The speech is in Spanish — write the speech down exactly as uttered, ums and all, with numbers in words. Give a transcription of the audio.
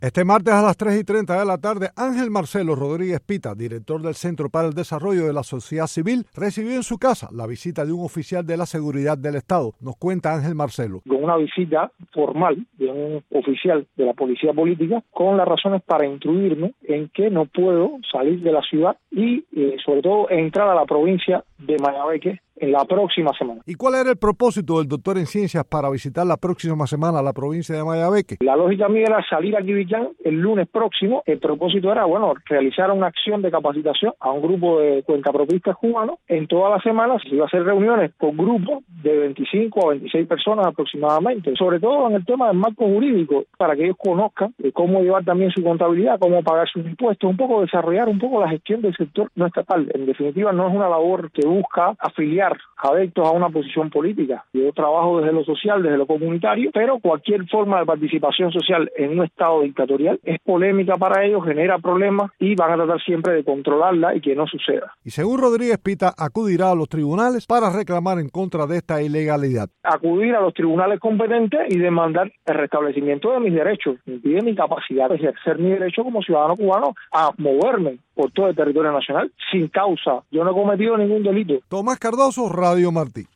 Este martes a las tres y treinta de la tarde, Ángel Marcelo Rodríguez Pita, director del Centro para el Desarrollo de la Sociedad Civil, recibió en su casa la visita de un oficial de la Seguridad del Estado. Nos cuenta Ángel Marcelo. Con una visita formal de un oficial de la Policía Política, con las razones para instruirme en que no puedo salir de la ciudad y, eh, sobre todo, entrar a la provincia de Mayabeque en la próxima semana. ¿Y cuál era el propósito del doctor en ciencias para visitar la próxima semana la provincia de Mayabeque? La lógica mía era salir a Quibillán el lunes próximo. El propósito era, bueno, realizar una acción de capacitación a un grupo de cuentapropistas cubanos. En todas las semanas se iba a hacer reuniones con grupos de veinticinco a veintiséis personas aproximadamente, sobre todo en el tema del marco jurídico, para que ellos conozcan cómo llevar también su contabilidad, cómo pagar sus impuestos, un poco desarrollar un poco la gestión del sector no estatal. En definitiva, no es una labor que busca afiliar adeptos a una posición política. Yo trabajo desde lo social, desde lo comunitario, pero cualquier forma de participación social en un estado dictatorial es polémica para ellos, genera problemas y van a tratar siempre de controlarla y que no suceda. Y según Rodríguez Pita, acudirá a los tribunales para reclamar en contra de esta ilegalidad. Acudir a los tribunales competentes y demandar el restablecimiento de mis derechos, de mi capacidad de ejercer mi derecho como ciudadano cubano a moverme por todo el territorio nacional sin causa. Yo no he cometido ningún delito. Tomás Cardoso, Radio Martí.